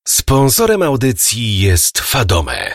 Sponsorem audycji jest Fadome.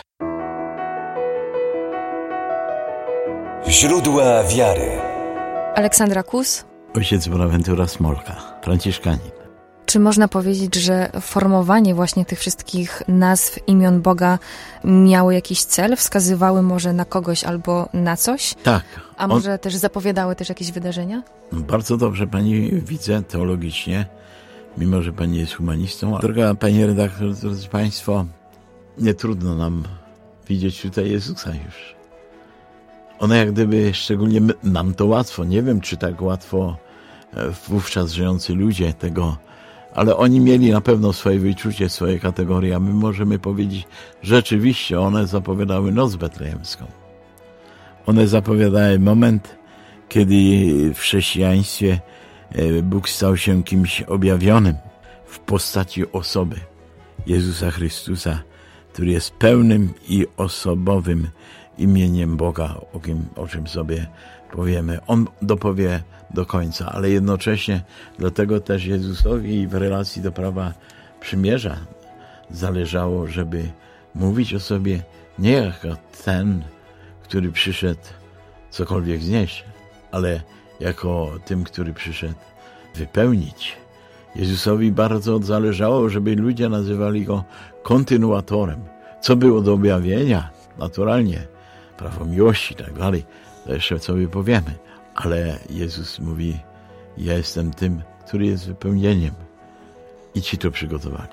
Źródła wiary. Aleksandra Kus. Ojciec Bonaventura Smolka, franciszkanin. Czy można powiedzieć, że formowanie właśnie tych wszystkich nazw, imion Boga miało jakiś cel? Wskazywały może na kogoś albo na coś? Tak. A może też zapowiadały też jakieś wydarzenia? Bardzo dobrze pani widzę teologicznie, mimo że pani jest humanistą. Droga pani redaktor, drodzy państwo, nie trudno nam widzieć tutaj Jezusa już. One jak gdyby, szczególnie nam to łatwo, nie wiem czy tak łatwo wówczas żyjący ludzie tego, ale oni mieli na pewno swoje wyczucie, swoje kategorie, a my możemy powiedzieć, rzeczywiście one zapowiadały noc betlejemską. One zapowiadały moment, kiedy w chrześcijaństwie Bóg stał się kimś objawionym w postaci osoby Jezusa Chrystusa, który jest pełnym i osobowym imieniem Boga, o czym sobie powiemy. On dopowie do końca, ale jednocześnie dlatego też Jezusowi w relacji do prawa przymierza zależało, żeby mówić o sobie nie jako ten, który przyszedł cokolwiek znieść, ale jako tym, który przyszedł wypełnić. Jezusowi bardzo zależało, żeby ludzie nazywali go kontynuatorem. Co było do objawienia? Naturalnie. Prawo miłości i tak dalej. To jeszcze sobie powiemy. Ale Jezus mówi, ja jestem tym, który jest wypełnieniem. I ci to przygotowali.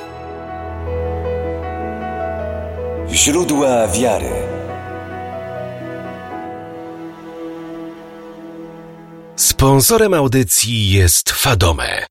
Źródła wiary. Sponsorem audycji jest Fadome.